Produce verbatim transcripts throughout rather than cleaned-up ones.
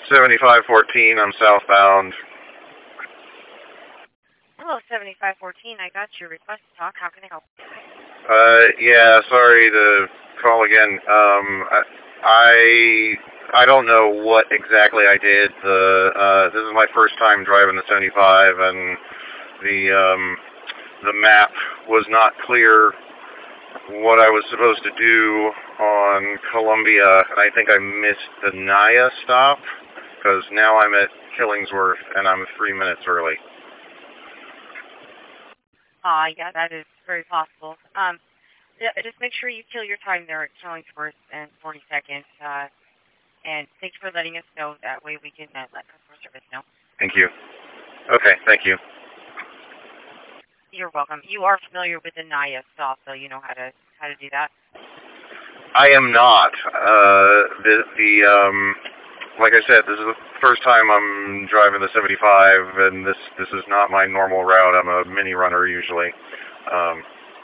seventy-five fourteen, I'm southbound. Hello, seventy-five fourteen. I got your request to talk. How can I help? Uh, yeah, sorry to call again. Um, I, I I don't know what exactly I did. The uh, this is my first time driving the seventy-five, and the um, the map was not clear what I was supposed to do on Columbia, and I think I missed the Naya stop, because now I'm at Killingsworth, and I'm three minutes early. Ah, uh, yeah, that is very possible. Um, yeah, just make sure you kill your time there at Killingsworth and forty-second, uh, and thanks for letting us know. That way we can uh, let customer service know. Thank you. Okay, thank you. You're welcome. You are familiar with the Naya stop, so you know how to how to do that. I am not. Uh, the the um, like I said, this is the first time I'm driving the seventy-five, and this this is not my normal route. I'm a mini runner usually. Um,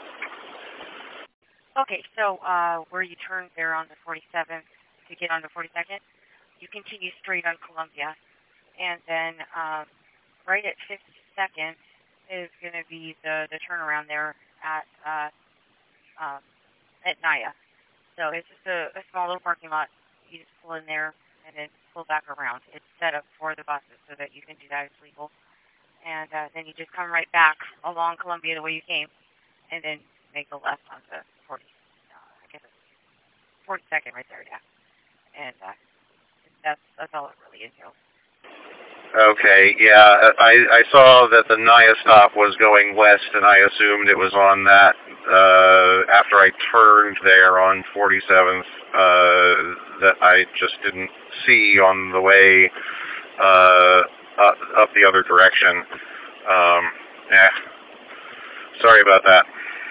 okay, so uh, where you turn there on the forty-seventh to get on the forty-second, you continue straight on Columbia, and then um, right at fifty-second is going to be the, the turnaround there at uh, um, at Naya. So it's just a, a small little parking lot. You just pull in there and then pull back around. It's set up for the buses so that you can do that. It's legal. And uh, then you just come right back along Columbia the way you came, and then make a left on the forty. Uh, I guess it's forty-second right there, yeah. And uh, that's that's all it really entails. Okay, yeah, I, I saw that the Naya stop was going west, and I assumed it was on that, uh, after I turned there on forty-seventh, uh, that I just didn't see on the way, uh, up, up the other direction. Um, yeah, sorry about that.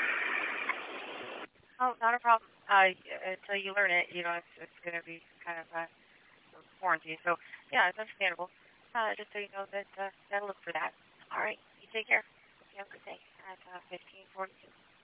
Oh, not a problem. Uh, until you learn it, you know, it's, it's going to be kind of a quarantine. So, yeah, it's understandable. Uh, just so you know that uh, gotta look for that. All right, you take care. You have a good day. At uh, fifteen forty-two.